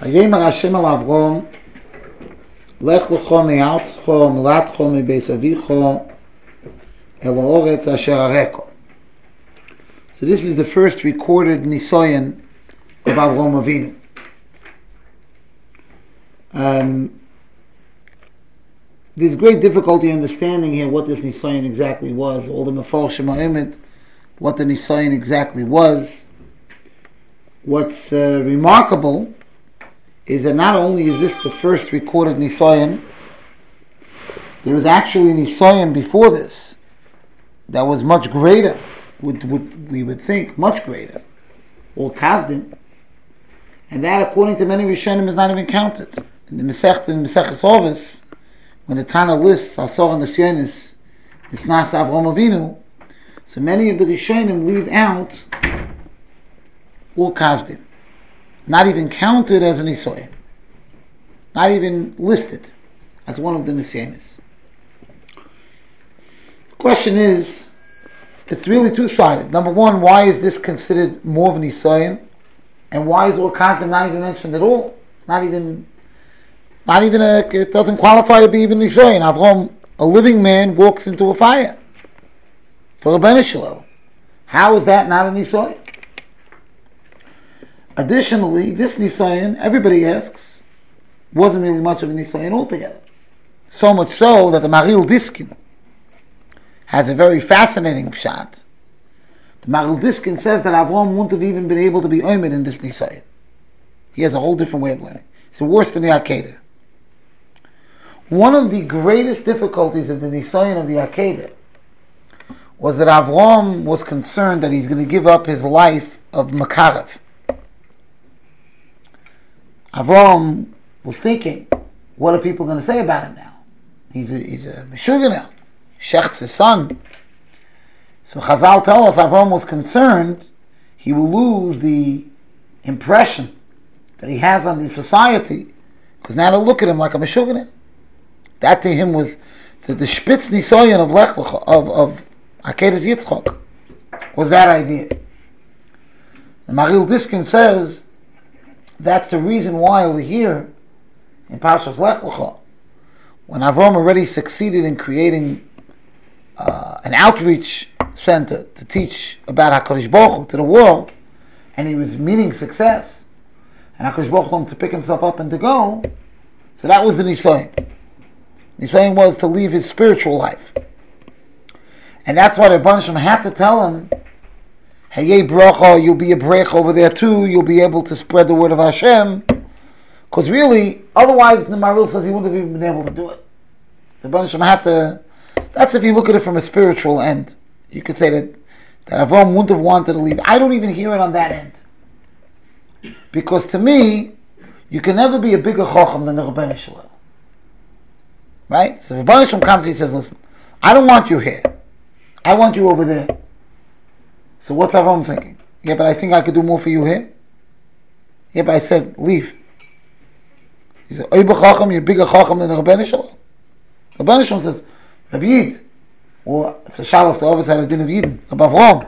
Vayomer Hashem al Avrom, Lech lecho me'artzcho, melatcho mebeis avicho, el ha'oretz asher areko. So this is the first recorded nisayon of Avrom Avinu. There's great difficulty understanding here what this nisayon exactly was. All the mefarshim ha'emet, what the nisayon exactly was. What's remarkable is that not only is this the first recorded nisayon, there was actually a nisayon before this that was much greater. We would think much greater, or Kazdim, and that, according to many Rishonim, is not even counted. In the Maseches Ovos, when the Tana lists Asor Nisyonis, Nisnas Avrom Avinu, so many of the Rishonim leave out all Kazdim, not even counted as an Nisayon, not even listed as one of the Nisyonis. The question is, it's really two-sided. Number one, why is this considered more of an Nisayon? And why is Or Kazdim not even mentioned at all? It doesn't qualify to be even Nisayon. Avrom, a living man, walks into a fire for a Benishal. How is that not a Nisayon? Additionally, this Nisayon, everybody asks, wasn't really much of a Nisayon altogether. So much so that the Maril Diskin has a very fascinating pshat. The Maril Diskin says that Avram wouldn't have even been able to be oimed in this Nisayon. He has a whole different way of learning. It's worse than the Akedah. One of the greatest difficulties of the Nisayon of the Akedah was that Avram was concerned that he's going to give up his life of Makarev. Avram was thinking, what are people going to say about him now? He's a Meshuggah now. Shecht's his son. So Chazal tell us Avram was concerned he will lose the impression that he has on the society, because now they'll look at him like a Meshuggah. That to him was the Spitz Nisayon of Lech Lecha, of Akedas Yitzchok, was that idea. The Maril Diskin says that's the reason why over here in Parshas Lech Lecha, when Avram already succeeded in creating an outreach center to teach about HaKadosh Baruch Hu to the world, and he was meeting success, and HaKadosh Baruch Hu told him to pick himself up and to go, so that was the Nisayon. Nisayon was to leave his spiritual life. And that's why the Rebbeinu Shem had to tell him, hey, bracha, you'll be a brech over there too, you'll be able to spread the word of Hashem, because really, otherwise the Maril says he wouldn't have even been able to do it. The Rebbeinu Shem had to, that's if you look at it from a spiritual end. You could say that Avram wouldn't have wanted to leave. I don't even hear it on that end. Because to me, you can never be a bigger chacham than the Rebbeinu Shalom. Right? So if Rebbeinu Shalom comes and he says, listen, I don't want you here. I want you over there. So what's Avram thinking? Yeah, but I think I could do more for you here. Yeah, but I said, leave. He said, Oy b'chacham, you're bigger chacham than the Rebbeinu Shalom. Rebbeinu Shalom says, Rabbi Yid, or it's a shalof to Ovis had a din of Yidin, above Rom.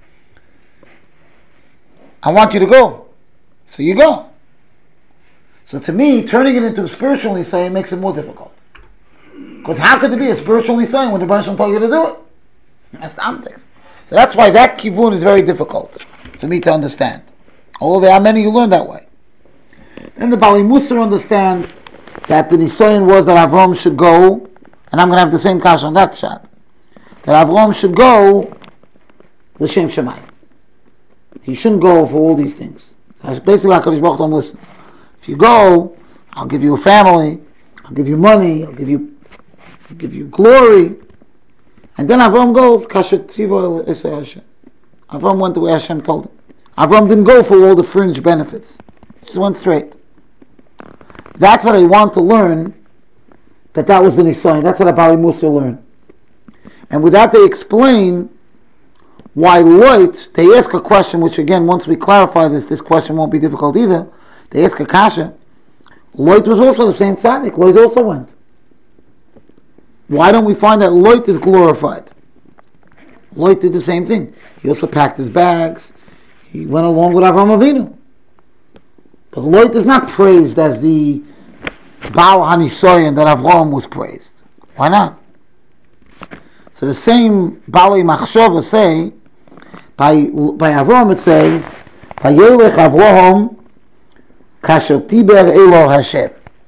I want you to go. So you go. So to me, turning it into a spiritual nisayon makes it more difficult. Because how could there be a spiritual nisayon when the Rebbeinu Shalom told you to do it? That's the amtex. So that's why that kivun is very difficult for me to understand. Although there are many who learn that way. Then the Bali Musar understand that the nisayon was that Avram should go, and I'm going to have the same kasha on that shot, that Avram should go l'shem Shemayim. He shouldn't go for all these things. So basically, HaKadosh Baruch Hu, listen, if you go, I'll give you a family, I'll give you money, I'll give you glory. And then Avram goes, Kasher Tzivo Esei Hashem. Avram went the way Hashem told him. Avram didn't go for all the fringe benefits. He just went straight. That's what I want to learn, that was the Nisayon. That's what the Bali Musar learned. And with that they explain why Lot, they ask a question, which again, once we clarify this question won't be difficult either. They ask a kasha. Lot was also the same tzaddik. Lot also went. Why don't we find that Lot is glorified? Lot did the same thing. He also packed his bags. He went along with Avraham Avinu. But Lot is not praised as the Baal Hanisoyan that Avram was praised. Why not? So the same Baalei Machshava say, by Avram it says, Vayelech Avram kasher tiber elo Hashem.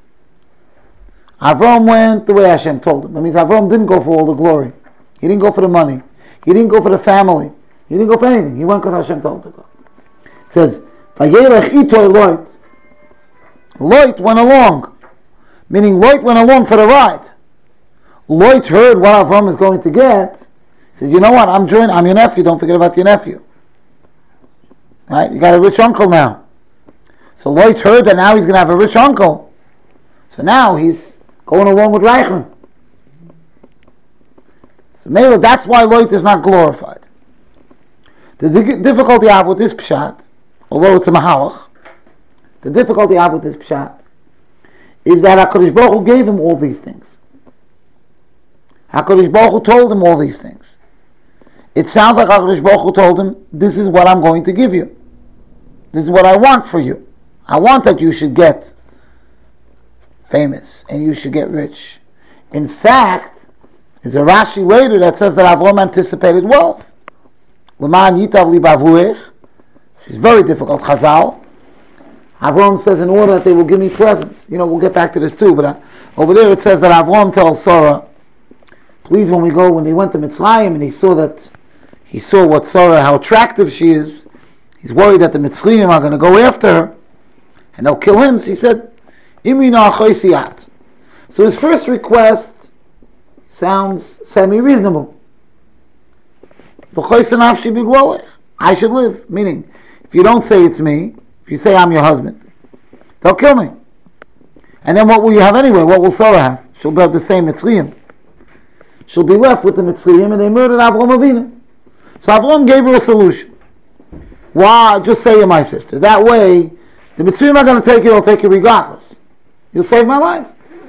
Avram went the way Hashem told him. That means Avram didn't go for all the glory. He didn't go for the money. He didn't go for the family. He didn't go for anything. He went because Hashem told him to go. It says, Vayelech ito Lot. Lot went along. Meaning Lot went along for the ride. Lot heard what Avram is going to get. He said, you know what, I'm your nephew, don't forget about your nephew. Right? You got a rich uncle now. So Lot heard that now he's going to have a rich uncle. So now he's going along with Reichman. So maybe that's why Lot is not glorified. The difficulty I have with this pshat, although it's a mahalach, the difficulty I have with this pshat is that HaKadosh Baruch Hu gave him all these things. HaKadosh Baruch Hu told him all these things. It sounds like HaKadosh Baruch Hu told him, this is what I'm going to give you. This is what I want for you. I want that you should get famous and you should get rich. In fact, there's a Rashi later that says that Avram anticipated wealth. L'man yitav li bavuech. It's very difficult. Chazal. Avram says in order that they will give me presents. We'll get back to this too, but over there it says that Avram tells Sarah, please, when they went to Mitzrayim and he saw what Sarah, how attractive she is, he's worried that the Mitzrayim are going to go after her and they'll kill him. So he said, Imina achoisiyat. So his first request sounds semi-reasonable. I should live. Meaning, if you don't say it's me, if you say I'm your husband, they'll kill me. And then what will you have anyway? What will Sarah have? She'll have the same Mitzrayim. She'll be left with the Mitzrayim, and they murdered Avram Avinu. So Avram gave her a solution. Why? Just say you're my sister. That way, the Mitzrayim are going to take you, they'll take you regardless. You'll save my life.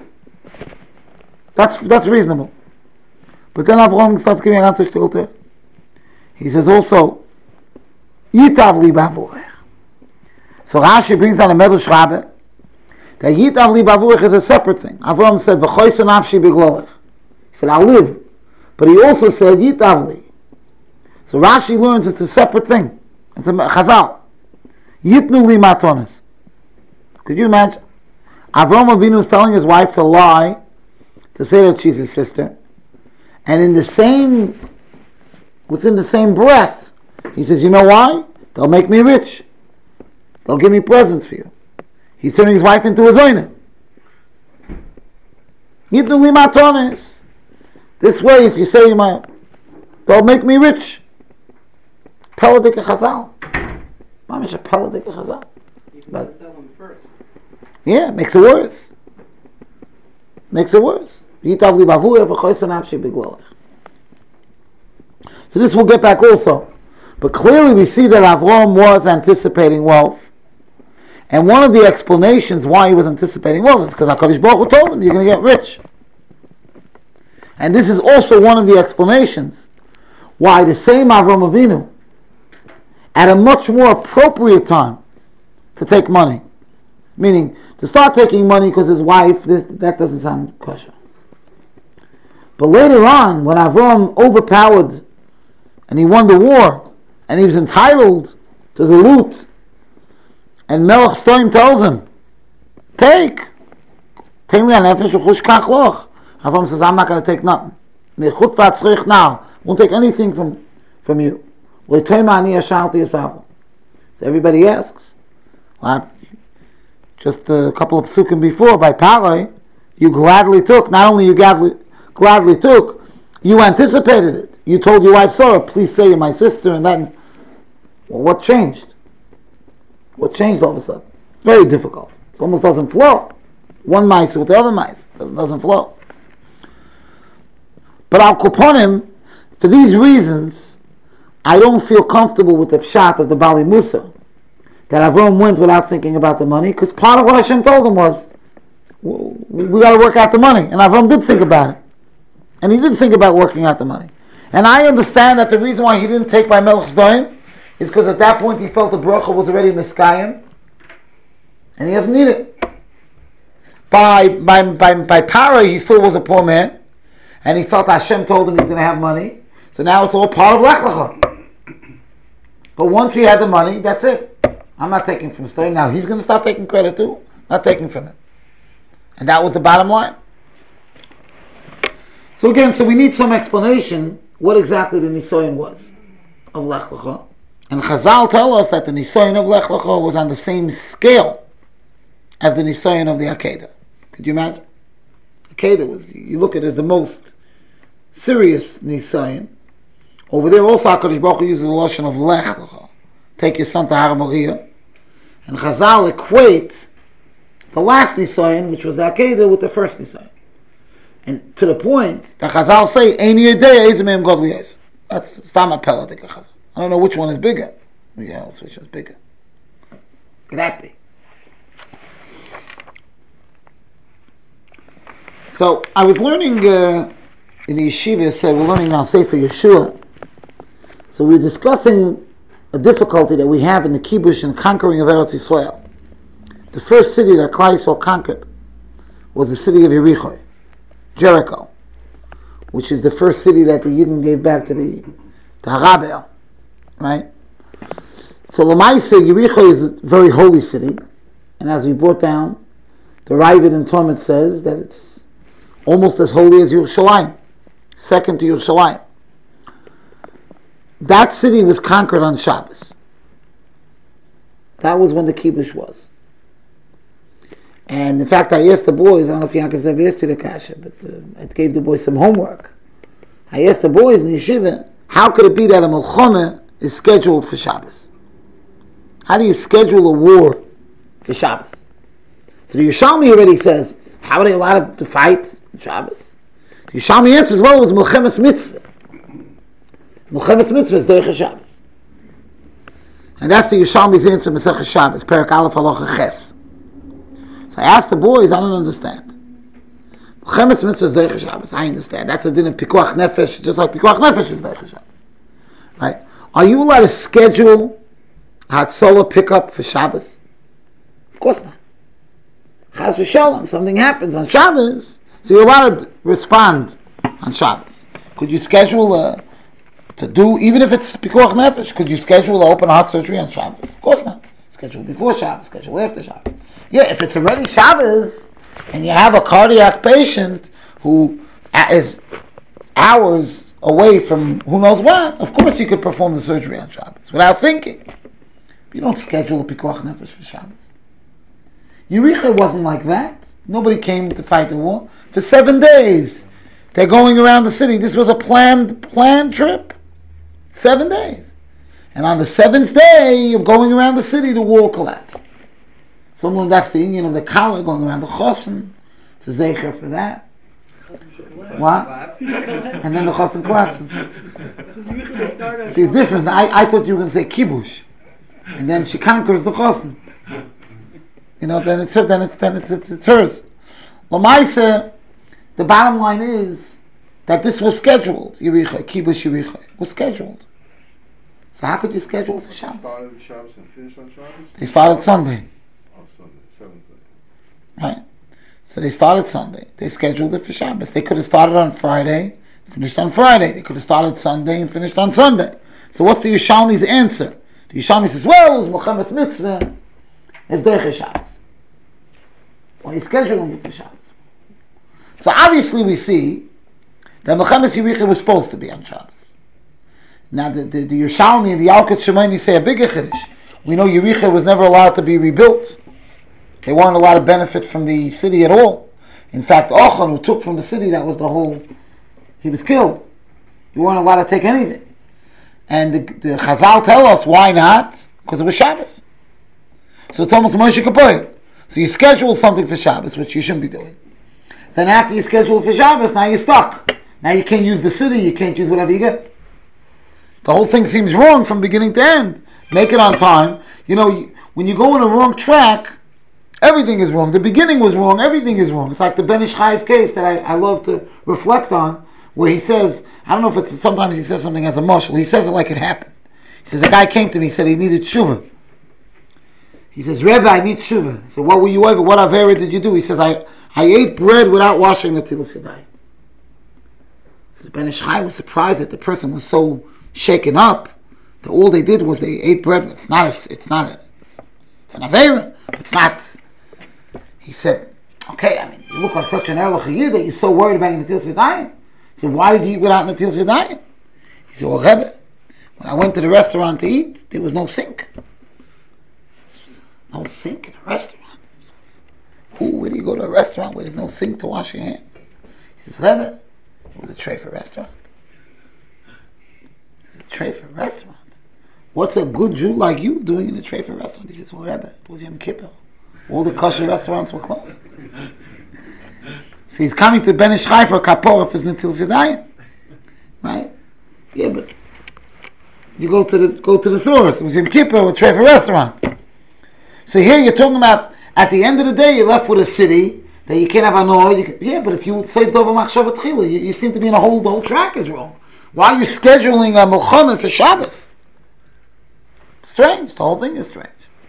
That's reasonable. But then Avram starts giving an answer to. He says also, Yitav li bavurech. So Rashi brings down a Medrash Rabbah that Yitav li bavurech is a separate thing. Avram said, V'choysa nafshi beglorech. He said, I'll live. But he also said, Yitav li. So Rashi learns it's a separate thing. It's a chazal. Yitnu li matonis. Could you imagine? Avram Avinu is telling his wife to lie, to say that she's his sister, and within the same breath, he says, you know why? They'll make me rich. They'll give me presents for you. He's turning his wife into a zoyne. Yitnu li matonis. This way, if you say they'll make me rich. Peladik chazal. Mamish a peladik chazal. Yeah, makes it worse. Yitav li bavurech v'choysa nafshi beglorech. So this we'll get back also. But clearly we see that Avram was anticipating wealth. And one of the explanations why he was anticipating wealth is because HaKadosh Baruch Hu told him, you're going to get rich. And this is also one of the explanations why the same Avram Avinu, at a much more appropriate time to take money, meaning to start taking money because his wife, that doesn't sound kosher. But later on, when Avram overpowered and he won the war, and he was entitled to the loot, and Melech Stoim tells him, take. Avram says, I'm not going to take nothing. Now, won't take anything from you. So everybody asks, well, just a couple of psukim before, by Parai, you gladly took, not only you gladly took, you anticipated it. You told your wife Sarah, please say you're my sister, and then, well, what changed? What changed all of a sudden? Very difficult. It almost doesn't flow. One mice with the other mice. Doesn't flow. But Al Koponim, for these reasons, I don't feel comfortable with the pshat of the Bali Musa, that Avram went without thinking about the money, because part of what Hashem told him was, we got to work out the money. And Avram did think about it. And he did think about working out the money. And I understand that the reason why he didn't take by Melech Zdoim is because at that point he felt the bracha was already miskayim. and he doesn't need it. By Paro, he still was a poor man, and he felt Hashem told him he's going to have money. So now it's all part of Lech Lecha. But once he had the money, that's it. I'm not taking from Stone. Now he's going to start taking credit too. Not taking from him. And that was the bottom line. So again, we need some explanation what exactly the Nisoyin was of Lech Lecha. And Chazal tell us that the Nisoyin of Lech Lecha was on the same scale as the Nisoyin of the Akedah. Could you imagine? Akedah was, you look at it as the most serious Nisoyin. Over there also HaKadosh Baruch Hu uses the lotion of Lech Lecha. Take your son to Har Moriah. And Chazal equate the last Nisoyin, which was the Akedah, with the first Nisoyin. And to the point that Chazal say, Ein Yedei Eizeh Mehem Godli Eizeh. That's Stam Apela Dika Chazal. I don't know which one is bigger. Yeah, which is bigger. Could that be? So I was learning in the yeshiva. We're learning now Sefer Yeshua. So we're discussing a difficulty that we have in the kibush and conquering of Eretz Yisrael. The first city that Klal Yisrael conquered was the city of Jericho, which is the first city that the Yidden gave back to Harabel, right? So Lamaise, Yericho is a very holy city, and as we brought down, the Ravid in Torment says that it's almost as holy as Yerushalayim, second to Yerushalayim. That city was conquered on Shabbos. That was when the kibush was. And in fact, I asked the boys, I don't know if Yaakov ever asked you the kasha, but I gave the boys some homework. I asked the boys in the yeshiva, how could it be that a Melchomeh is scheduled for Shabbos? How do you schedule a war for Shabbos? So the Yerushalmi already says, how are they allowed to fight on Shabbos? The Yerushalmi answers, well, it was Melchemes Mitzvah. Melchemes Mitzvah is Derech Shabbos. And that's the Yerushalmi's answer, Masechah Shabbos, Perek Aleph Halacha Ches. So I asked the boys, I don't understand. Melchemes Mitzvah is Derech Shabbos, I understand. That's a din of Pikuach Nefesh, just like Pikuach Nefesh is Derech Shabbos. Right? Are you allowed to schedule Hatzolah pickup for Shabbos? Of course not. Chas v'sholem, something happens on Shabbos, so you're allowed to respond on Shabbos. Could you schedule to do, even if it's Pikuach Nefesh, could you schedule to open a heart surgery on Shabbos? Of course not. Schedule before Shabbos, schedule after Shabbos. Yeah, if it's already Shabbos, and you have a cardiac patient who is hours away from who knows what, of course you could perform the surgery on Shabbos without thinking. You don't schedule a Pikuach Nefesh for Shabbos. Yericho wasn't like that. Nobody came to fight the war. For 7 days, they're going around the city. This was a planned trip. 7 days. And on the 7th day of going around the city, the wall collapsed. Someone, that's the union of the Kala going around the Chosin. It's a zecher for that. What? And then the Chosin collapses. See, it's different. I thought you were going to say kibush. And then she conquers the Chosin. You know, then it's hers. Lamaisa, the bottom line is that this was scheduled. Yericho, kibush Yericho, was scheduled. So how could you schedule for Shabbos? They started Shabbos and finished on Shabbos? They started Sunday. Oh, Sunday, 7th day. Right. So they started Sunday. They scheduled it for Shabbos. They could have started on Friday, finished on Friday. They could have started Sunday and finished on Sunday. So what's the Yerushalmi's answer? The Yerushalmi says, well, it was Melchemes Mitzvah. It's Derech Shabbos. Well, he's scheduling it for Shabbos. So obviously we see that Melchemes Yericho was supposed to be on Shabbos. Now the Yerushalmi and the Yalkut Shemaini say a bigger chiddush. We know Yericho was never allowed to be rebuilt. They weren't allowed to benefit from the city at all. In fact, Achan, who took from the city, that was the whole, he was killed. You weren't allowed to take anything. And the Chazal tell us, why not? Because it was Shabbos. So it's almost Moshe Kapoy. So you schedule something for Shabbos, which you shouldn't be doing. Then after you schedule for Shabbos, now you're stuck. Now you can't use the city, you can't use whatever you get. The whole thing seems wrong from beginning to end. Make it on time. You know, when you go on a wrong track, everything is wrong. The beginning was wrong, everything is wrong. It's like the Ben Ish Chai's case that I love to reflect on, where he says, I don't know if it's, sometimes he says something as a marshal, he says it like it happened. He says, a guy came to me, he said he needed tshuva. He says, Rebbe, I need tshuva. He said, what were you over? What avera did you do? He says, I ate bread without washing the Netilas Yadayim. So the Ben Ish Chai was surprised that the person was so shaken up that all they did was they ate bread. It's an avera. It's not. He said, okay, I mean, you look like such an Erlich Yid that you're so worried about Netilas Yadayim. He said, why did you eat without Netilas Yadayim? He said, well, Rebbe, when I went to the restaurant to eat, there was no sink. No sink in a restaurant. Where do you go to a restaurant where there's no sink to wash your hands? He says, Rebbe, it was a tray for a restaurant. It's a tray for a restaurant. What's a good Jew like you doing in a tray for a restaurant? He says, well, Rebbe, it was Yom Kippur. All the kosher restaurants were closed. So he's coming to Ben Ish Chai for a kapora for his Netilas Yadayim. Right? Yeah, but you go to the source. It was Yom Kippur, a tray for a restaurant. So here you're talking about, at the end of the day, you're left with a city that you can't have annoyed. Yeah, but if you saved over Machshavat Chila, you seem to be in the whole track is wrong. Why are you scheduling a Muhammad for Shabbos? Strange. The whole thing is strange.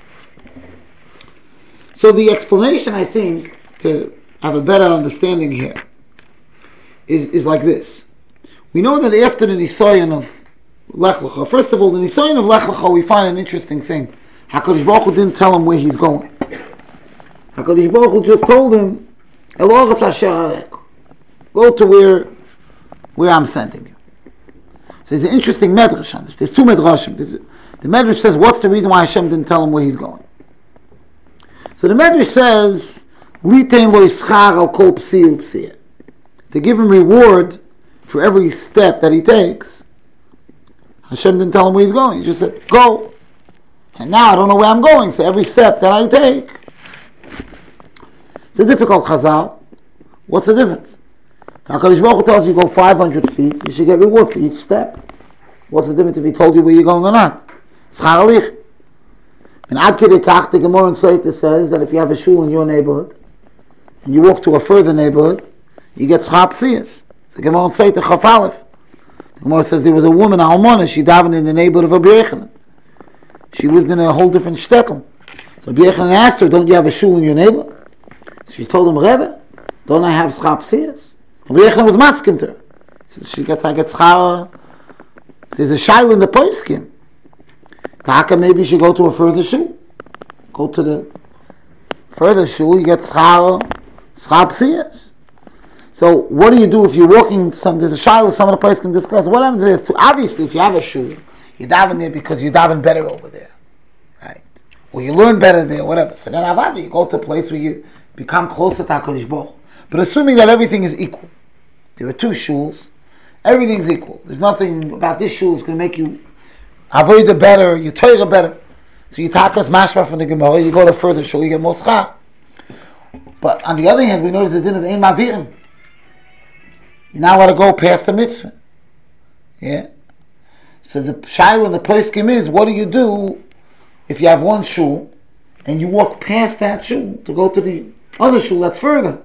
So the explanation, I think, to have a better understanding here, is like this. We know that after the Nisayon of Lech Lecha, first of all, the Nisayon of Lech Lecha, we find an interesting thing. HaKadosh Baruch Hu didn't tell him where he's going. HaKadosh Baruch Hu just told him, go to where I'm sending you. So there's an interesting medrash on this. There's two medrashim. The medrash says, what's the reason why Hashem didn't tell him where he's going? So the medrash says, Litein lo yischar al kol psi u'psi. To give him reward for every step that he takes. Hashem didn't tell him where he's going. He just said, go. And now I don't know where I'm going, so every step that I take. It's a difficult chazal. What's the difference? HaKadosh Baruch Hu tells you go 500 feet, you should get reward for each step. What's the difference if he told you where you're going or not? Schar halich. And Ad Kedei Kach, the Gemara in Sotah says that if you have a shul in your neighborhood, and you walk to a further neighborhood, you get schar psiyas. It's the Gemara in Sotah Chaf Aleph. The Gemara says there was a woman, Almona, she davened in the neighborhood of Rabbi Yechanan. She lived in a whole different shtetl. So Rabbi Yechanan asked her, don't you have a shul in your neighborhood? She told him, Rebbe, don't I have schar psiyas? Rabbi Yechanan was masking to her. So I get schar. There's a shaila in the poskim. Taka maybe you should go to a further shul. Go to the further shul, you get schar psiyas. So what do you do if you're walking? There's a shaila some of the poskim discuss. What happens is, obviously, if you have a shul, you daven there because you daven better over there, right? Or you learn better there, whatever. So then avada, you go to a place where you become closer to HaKadosh Baruch Hu. But assuming that everything is equal, there are two shuls, everything's equal. There's nothing about this shul that's going to make you avoid the better, you Torah better. So you take us mashma from the Gemara, you go to further shul, you get more schar. But on the other hand, we notice the din of ein mavirim. You're not allowed to go past the mitzvah. Yeah. So the shaila in the poskim is, what do you do if you have one shul and you walk past that shul to go to the other shul that's further?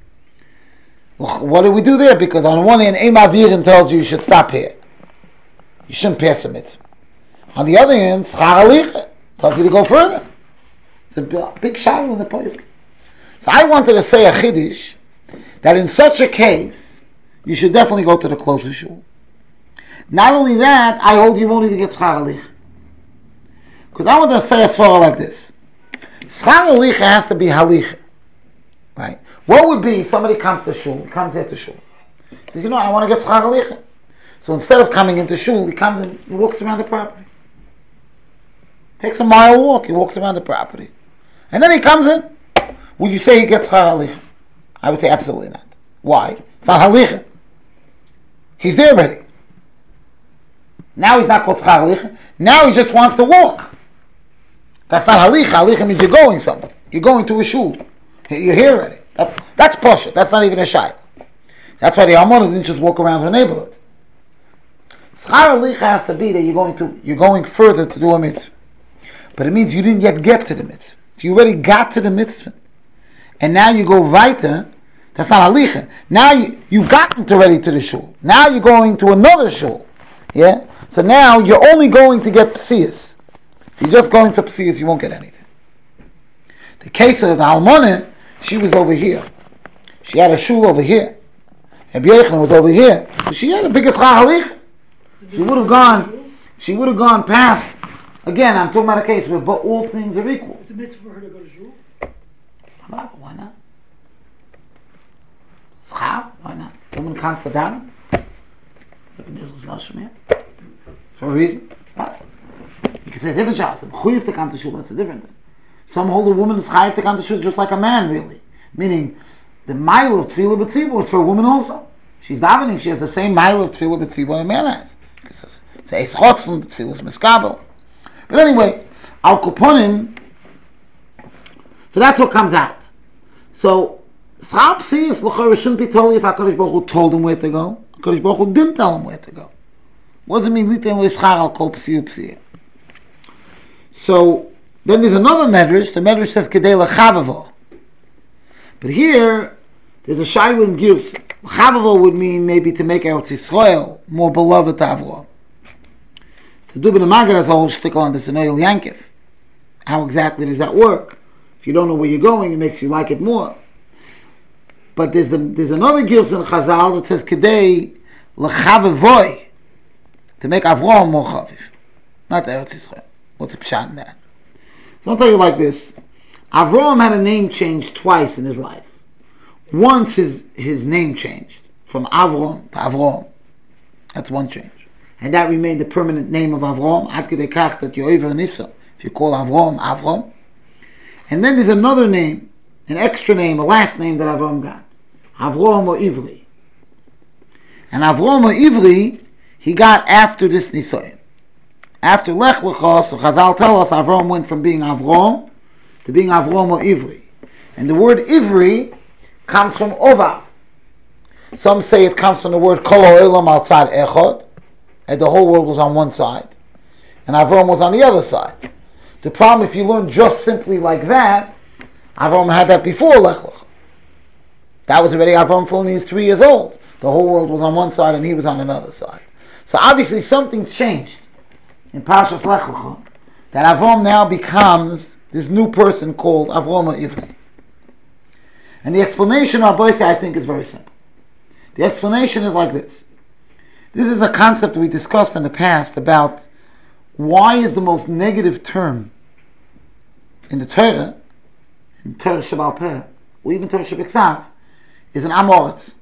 Well, what do we do there? Because on the one hand, ein mavirim tells you should stop here. You shouldn't pass a mitzvah. On the other hand, schar halich tells you to go further. It's a big shaila in the poskim. So I wanted to say a chiddush that in such a case, you should definitely go to the closest shul. Not only that, I hold you won't even get schar halich. Because I want to say a svara like this. Schar halich has to be halich. Right? What would be, somebody comes to shul, comes into shul. He says, I want to get schar halich. So instead of coming into shul, he comes and he walks around the property. Takes a mile walk, he walks around the property. And then he comes in. Would you say he gets schar halich? I would say absolutely not. Why? It's not halich. He's there already. Now he's not called schar halich. Now he just wants to walk. That's not halich. Halich means you're going somewhere. You're going to a shul. You're here already. That's poshet. That's not even a shayla. That's why the Almona didn't just walk around the neighborhood. Schar halich has to be that you're going further to do a mitzvah. But it means you didn't yet get to the mitzvah. If you already got to the mitzvah, and now you go weiter, that's not halich. Now you've gotten already to the shul. Now you're going to another shul. Yeah? So now you're only going to get psiyas. If you're just going for psiyas, you won't get anything. The case of the Almonah, she was over here. She had a shul over here. Rabbi Yochanan was over here. So she had the biggest chahalik. She would have gone past. Again, I'm talking about a case where all things are equal. It's a mitzvah for her to go to shul. Why not? Why not? Woman comes to daven. For a reason. What? You can say a different shot. It's a mechuyev to come to shul. That's a different thing. Some hold a woman is chayiv to come to shul just like a man, really. Meaning, the mile of tefillah b'tzibur is for a woman also. She's davening. She has the same mile of tefillah b'tzibur a man has. It's eis chotzon, tefillah is miskabel. But anyway, al kuponim. So that's what comes out. So schar psiyus l'chorah shouldn't be told if HaKadosh Baruch Hu told him where to go. HaKadosh Baruch Hu didn't tell him where to go. What does it mean? Liten lo yischar al kol psiyu psiyah. So then there's another medrash. The medrash says kedei lechavavo. But here there's a shayla in Gius. Lechavavo would mean maybe to make Eretz Yisrael more beloved to Avraham. To do ben Maggid has a whole shtickle on this in Oil Yankiv. How exactly does that work? If you don't know where you're going, it makes you like it more. But there's another Gius in Chazal that says kedei lechavavoy, to make Avraham more chaviv, not Eretz Yisrael. What's the pshat in that? So I'll tell you like this. Avraham had a name change twice in his life. Once his name changed from Avram to Avraham. That's one change. And that remained the permanent name of Avraham. Ad kedei kach that you're over Nisa. If you call Avraham, Avram. And then there's another name, an extra name, a last name that Avraham got. Avraham or Ivri. And Avraham or Ivri, he got after this Nisayan. After Lech Lecha, so Chazal tell us Avraham went from being Avraham to being Avraham or Ivri. And the word Ivri comes from Ova. Some say it comes from the word Kol Ha'olam al Tzad Echad, and the whole world was on one side, and Avraham was on the other side. The problem, if you learn just simply like that, Avraham had that before Lech Lecha. That was already Avraham when he was 3 years old. The whole world was on one side and he was on another side. So obviously something changed in Parshas Lech Lecha, that Avraham now becomes this new person called Avraham Ivri. And the explanation of Rabbi I think is very simple. The explanation is like this. This is a concept we discussed in the past about why is the most negative term in the Torah, in Torah Sheba'al Peh, or even Torah Shebeksav, is an Amoritz.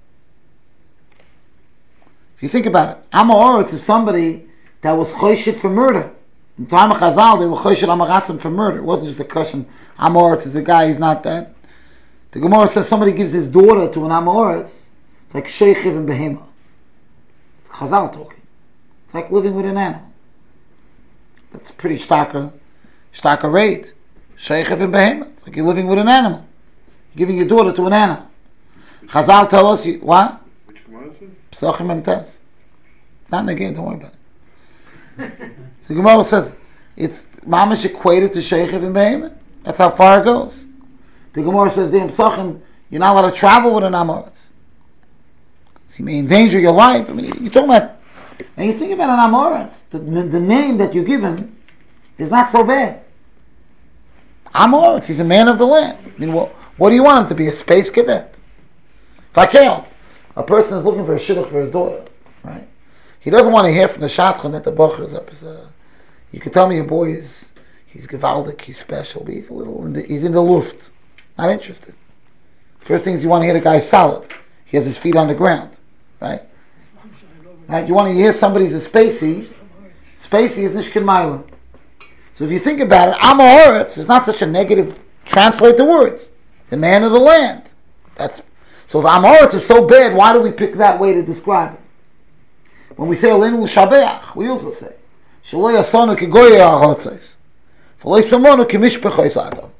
If you think about it, Amoritz is somebody that was choshit for murder. In the time of Chazal, they were choshit Amaratzim for murder. It wasn't just a question, Amoritz is a guy, he's not that. The Gemara says somebody gives his daughter to an Amoritz, it's like Sheichiv and Behema. It's Chazal talking. It's like living with an animal. That's a pretty starker rate. Sheichiv and Behema. It's like you're living with an animal. You're giving your daughter to an animal. Chazal tell us, what? Which Gemara is it? Psachim Memtes. It's not negated, don't worry about it. The Gemara says it's mamish equated to Sheichiv and Behema. That's how far it goes. The Gemara says in Psachim, you're not allowed to travel with an Amoritz. You may endanger your life. I mean, you're talking about, and you think about an Amoritz, the name that you give him is not so bad. Amoritz, he's a man of the land. I mean, what do you want him to be, a space cadet? If I can't, a person is looking for a shidduch for his daughter, right? He doesn't want to hear from the shadchan that the bocher is up. You can tell me your boy he's gewaldic, he's special, but he's in the luft, not interested. First thing is you want to hear the guy solid. He has his feet on the ground, right? Right? You want to hear somebody's a spacey. Spacey is nishkin ma'ila. So if you think about it, Amoritz is not such a negative. Translate the words. The man of the land. So if Amoritz is so bad, why do we pick that way to describe it? When we say Olenu Shabeach, we also say Shelo Yasonu Kegoye Achotzos, V'lo Yisomonu Kemishpechos Adam.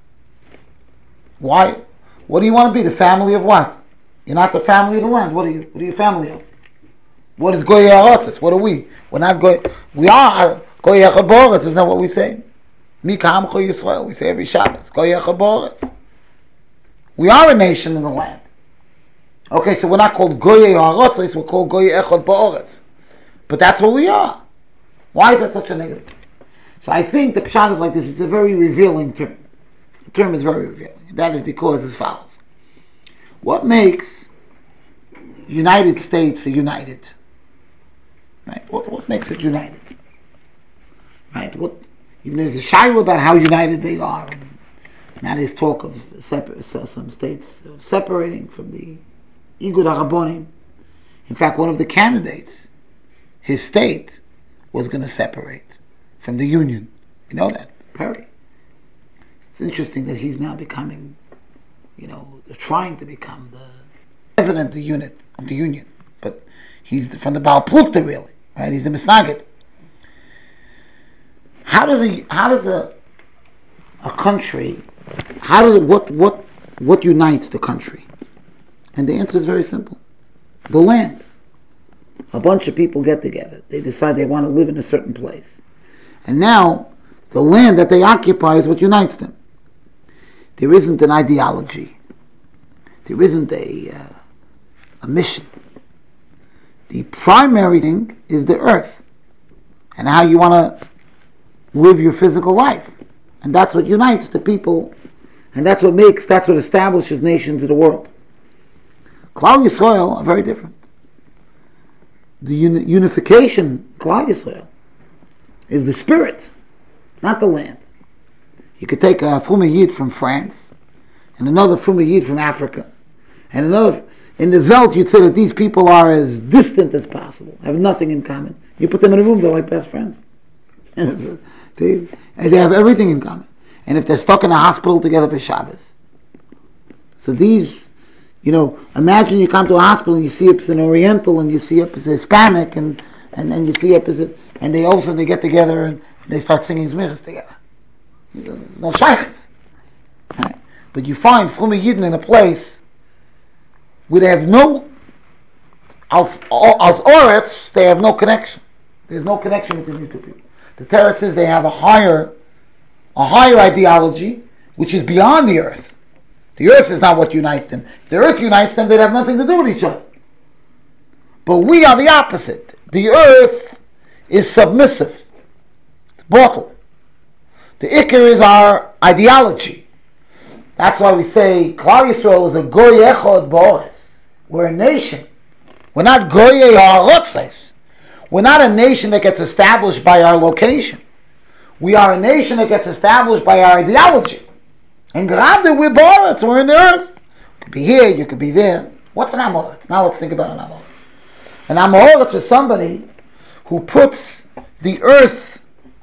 Why? What do you want to be? The family of what? You're not the family of the land. What are you family of? What is Goye Achotzos? What are we? We're not Goye. We are Goye Echad B'Oretz. Isn't that what we say? Mi Ka'amcho Yisrael. We say every Shabbos. Goye Echad B'Oretz. We are a nation in the land. Okay, so we're not called Goye Achotzos. We're called Goye Echad B'Oretz. But that's what we are. Why is that such a negative? So I think the pshat is like this. It's a very revealing term. The term is very revealing. That is because as follows. What makes United States a united? Right? What makes it united? Right? Even there's a shiloh about how united they are, and now there's talk of some states separating from the Igud HaRabbonim. In fact, one of the candidates, his state, was going to separate from the Union. You know that, Perry. It's interesting that he's now becoming, trying to become the president of the Union. But he's from the Baal Plukta, really, right? He's the Misnagid. How does a country, what unites the country? And the answer is very simple. The land. A bunch of people get together. They decide they want to live in a certain place. And now, the land that they occupy is what unites them. There isn't an ideology. There isn't a mission. The primary thing is the earth and how you want to live your physical life. And that's what unites the people, and that's what establishes nations of the world. Klal Yisrael are very different. The unification, Klal Yisrael, is the spirit, not the land. You could take a Fuma Yid from France, and another Fuma Yid from Africa, and another. In the Welt, you'd say that these people are as distant as possible, have nothing in common. You put them in a room, they're like best friends. They have everything in common. And if they're stuck in a hospital together for Shabbos. So these, imagine you come to a hospital and you see up as an Oriental and you see up as a Hispanic and you see up as and they all of a sudden they get together and they start singing Zmichas together. There's no shaykhs. Right? But you find Fuma Yidden in a place where they have no, als Oretz, they have no connection. There's no connection between these two people. The Teretz says they have a higher ideology, which is beyond the earth. The earth is not what unites them. If the earth unites them, they'd have nothing to do with each other. But we are the opposite. The earth is submissive. It's bottle. The Iker is our ideology. That's why we say Klal Yisrael is a Goy Echad Ba'oretz. We're a nation. We're not Goyei Ha'arotzes. We're not a nation that gets established by our location. We are a nation that gets established by our ideology. And Grada, we're Ba'oretz, we're in the earth. You could be here, you could be there. What's an Amoritz? Now let's think about an Amoritz. An Amoritz is somebody who puts the earth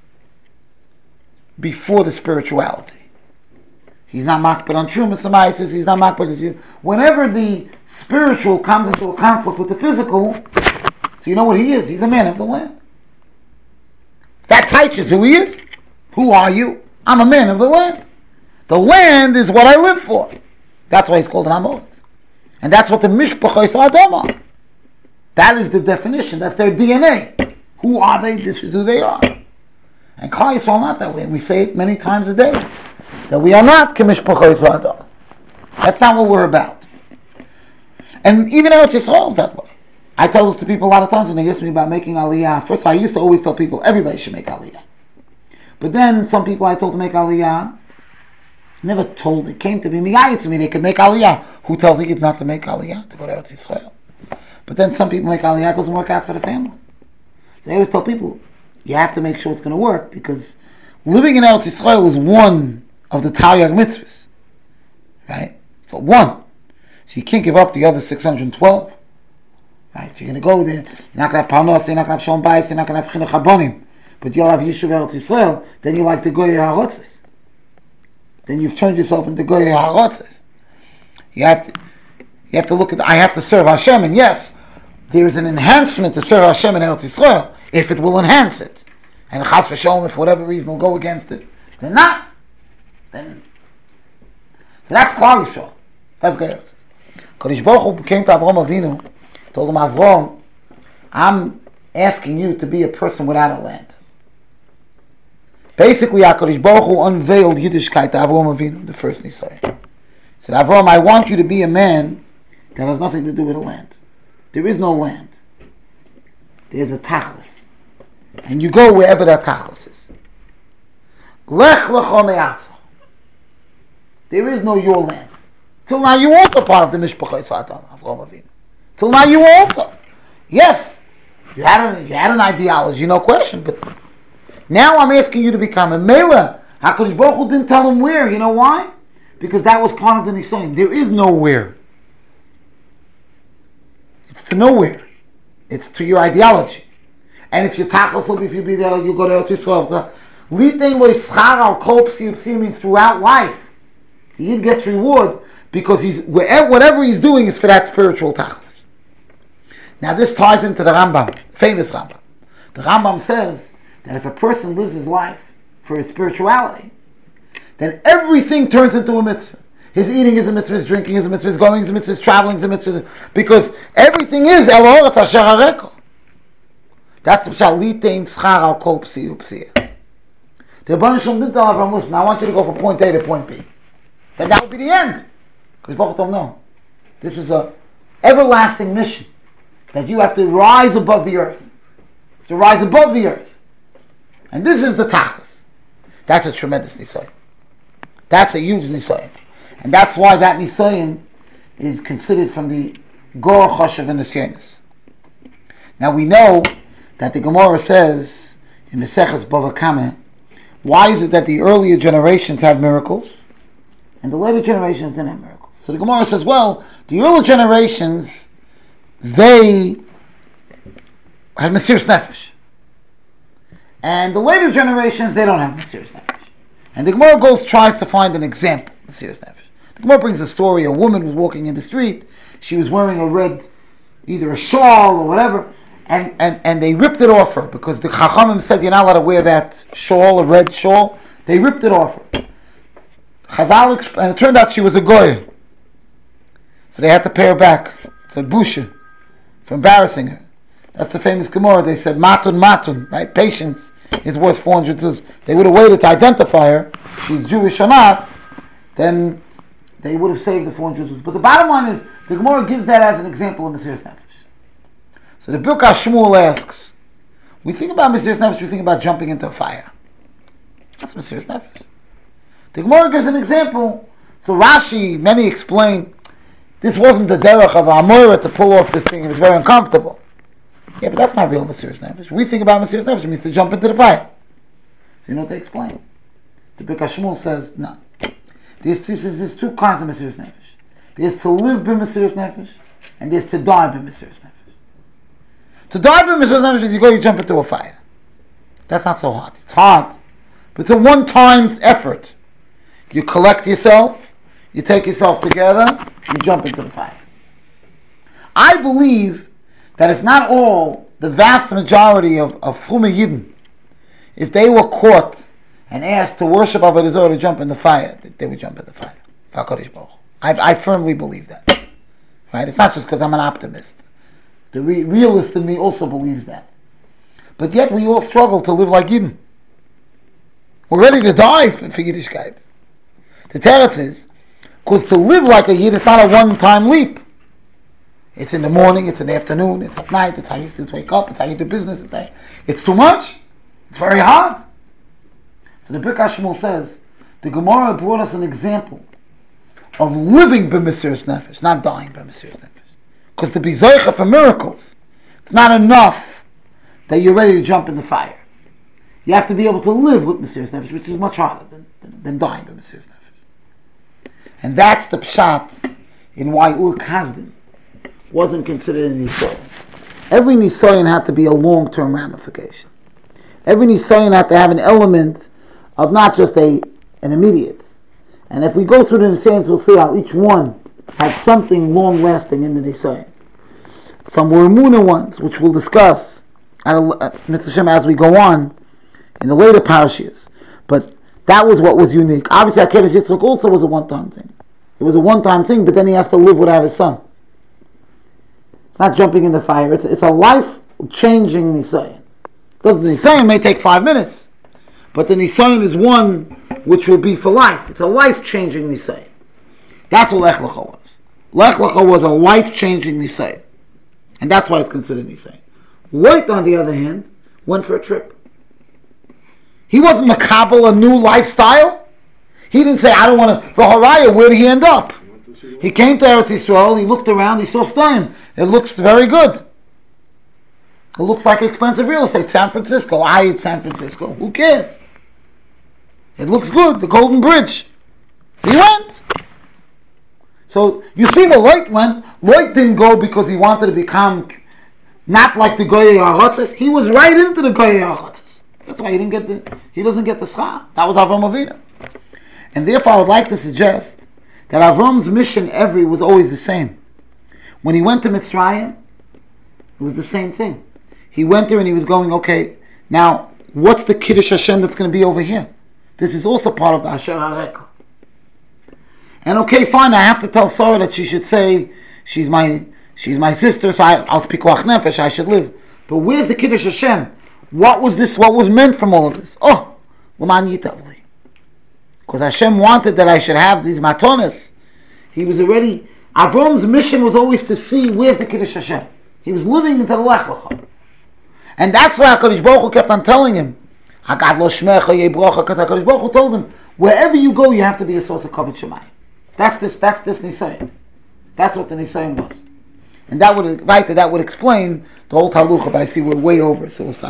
before the spirituality. He's not makbid on Trumas Samaisis, he's not makbid. Whenever the spiritual comes into a conflict with the physical, so you know what he is? He's a man of the land. That touches who he is. Who are you? I'm a man of the land. The land is what I live for. That's why he's called an Amoritz. And that's what the Mishpachos Adam are. That is the definition. That's their DNA. Who are they? This is who they are. And Klal Yisrael not that way. And we say it many times a day. That we are not K'mishpachos Adam. That's not what we're about. And even Eretz Yisrael is that way. I tell this to people a lot of times when they ask me about making Aliyah. First, I used to always tell people everybody should make Aliyah. But then some people I told to make Aliyah, never told, it came to be miyayit to me, they could make Aliyah. Who tells you not to make Aliyah? To go to Eretz Yisrael. But then some people make Aliyah, it doesn't work out for the family. So I always tell people, you have to make sure it's going to work, because living in Eretz Yisrael is one of the Taryag mitzvahs. Right? So one. So you can't give up the other 612. Right? If you're going to go there, you're not going to have Parnos, you're not going to have Shalom Bayis, you're not going to have Chinuch Habonim, but you'll have Yishuv Eretz Yisrael, then you like the Goyei HaRotzes. Then you've turned yourself into Goyei HaRotzes. You have to look at, I have to serve Hashem, and yes, there is an enhancement to serve Hashem in Eretz Yisrael, if it will enhance it. And Chas v'Shalom, if for whatever reason will go against it, then not. So that's Klal Yisrael. That's Goyei HaRotzes. Kodesh Baruch Hu came to Avraham Avinu, told him, Avram, I'm asking you to be a person without a land. Basically, HaKadosh Baruch Hu unveiled Yiddishkeit to Avraham Avinu, the first Nisai. He said, Avram, I want you to be a man that has nothing to do with a land. There is no land. There's a tachlis. And you go wherever that tachlis is. Lech lecho me'atzah. There is no your land. Till now you also part of the Mishpacha Satan, Avraham Avinu. Till now you also. Yes, you had an ideology, no question, but now I'm asking you to become a Mela. HaKadosh Baruch Hu didn't tell him where. You know why? Because that was part of the Nisayon. There is nowhere. It's to nowhere. It's to your ideology. And if you tackle, if you be there, you go to Eretz Yisrael. Litein lo yischar al kol psi upsi means throughout life. He gets reward because whatever he's doing is for that spiritual tachlis. Now this ties into the Rambam, famous Rambam. The Rambam says that if a person lives his life for his spirituality, then everything turns into a mitzvah. His eating is a mitzvah, his drinking is a mitzvah, his going is a mitzvah, his traveling is a mitzvah, because everything is El Oretz Asher Hareko. That's the Pshal Litein Schar Al Kol Psi Upsi. The Rebbeinu Shalom didn't tell Avram, listen, I want you to go from point A to point B. Then that would be the end. Because Baruch don't know. This is a everlasting mission. That you have to rise above the earth. To rise above the earth. And this is the Tachlis. That's a tremendous Nisayon. That's a huge Nisayon. And that's why that Nisayon is considered from the Gor Choshev and Nisyanis. Now we know that the Gemara says in Meseches Bava Kameh, why is it that the earlier generations had miracles and the later generations didn't have miracles? So the Gemara says, well, the earlier generations, they had Mesiras Nefesh. And the later generations, they don't have Mesiras Nefesh. And the Gemara tries to find an example of Mesiras Nefesh. The Gemara brings a story, a woman was walking in the street, she was wearing a red, either a shawl or whatever, and they ripped it off her, because the Chachamim said you're not allowed to wear that shawl, a red shawl. They ripped it off her. Chazal, and it turned out she was a goy. So they had to pay her back. It's a busha for embarrassing her. That's the famous Gemara. They said matun, right? Patience is worth 400 zuz. They would have waited to identify her. She's Jewish or not. Then they would have saved the 400 zuz. But the bottom line is the Gemara gives that as an example of Mesiras Nefesh. So the Birkas Shmuel asks, we think about Mesiras Nefesh, we think about jumping into a fire. That's Mesiras Nefesh. The Gemara gives an example. So Rashi, many explain, this wasn't the derech of Amorah to pull off this thing. It was very uncomfortable. Yeah, but that's not real Mesiras Nefesh. We think about Mesiras Nefesh, it means to jump into the fire. So you know what they explain? The Birkas Shmuel says, no. There's two kinds of Mesiras Nefesh. There's to live by Mesiras Nefesh, and there's to die by Mesiras Nefesh. To die by Mesiras Nefesh is you jump into a fire. That's not so hard. It's hard, but it's a one-time effort. You collect yourself, you take yourself together, you jump into the fire. I believe that if not all, the vast majority of Chumei Yidden, if they were caught and asked to worship Avodah Zarah to jump in the fire, they would jump in the fire. I firmly believe that. Right? It's not just because I'm an optimist. The realist in me also believes that. But yet we all struggle to live like Yidden. We're ready to die for Yiddishkeit. The teretz is, because to live like a Yid, it's not a one-time leap. It's in the morning, it's in the afternoon, it's at night, it's how you used to wake up, it's how you do business, it's too much, it's very hard. So the Birkas Shmuel says, the Gemara brought us an example of living b'Mesiras Nefesh, not dying b'Mesiras Nefesh. Because to be Zoicha for miracles, it's not enough that you're ready to jump in the fire. You have to be able to live with Mesiras Nefesh, which is much harder than dying b'Mesiras Nefesh. And that's the pshat in why Ur Kasdim wasn't considered a Nisayon. Every Nisayon had to be a long-term ramification. Every Nisayon had to have an element of not just an immediate. And if we go through the Nisayons, we'll see how each one had something long-lasting in the Nisayon. Some were Emunah ones, which we'll discuss Mr. Shem as we go on in the later parashas. But that was what was unique. Obviously, HaKedesh Yitzchak also was a one-time thing. It was a one-time thing, but then he has to live without his son. It's not jumping in the fire. It's a life-changing Nisayon. The Nisayon may take 5 minutes, but the Nisayon is one which will be for life. It's a life-changing Nisayon. That's what Lech Lecha was. Lech Lecha was a life-changing Nisayon. And that's why it's considered Nisayon. Lot, on the other hand, went for a trip. He wasn't makabel a new lifestyle. He didn't say, I don't want to, for Haraya, where did he end up? He went to see He came to Eretz Yisrael, he looked around, he saw Stein. It looks very good. It looks like expensive real estate. San Francisco. It's San Francisco. Who cares? It looks good. The Golden Bridge. He went. So, you see where Lloyd went. Lloyd didn't go because he wanted to become not like the Goyei Ha'arotzes. He was right into the Goyei Ha'arotzes. That's why he doesn't get the schar. That was Avram Avinu. And therefore I would like to suggest that Avram's mission was always the same. When he went to Mitzrayim, it was the same thing. He went there and he was going, okay, now what's the Kiddush Hashem that's going to be over here? This is also part of the Asher HaReka. And okay, fine, I have to tell Sarah that she should say, she's my sister, so I'll speak Pikuach Nefesh, I should live. But where's the Kiddush Hashem? What was meant from all of this? Oh, L'man Yitavli. Because Hashem wanted that I should have these matonas. Avram's mission was always to see where's the Kiddush Hashem. He was living into the Lech Lecha. And that's why HaKadosh Baruch Hu kept on telling him, Hagad lo shmecha yeh brocha, because HaKadosh Baruch Hu told him, wherever you go, you have to be a source of Kavod Shemayim. That's this Nisayon. That's what the Nisayon was. And that would explain the whole Talucha, but I see we're way over, so we'll stop.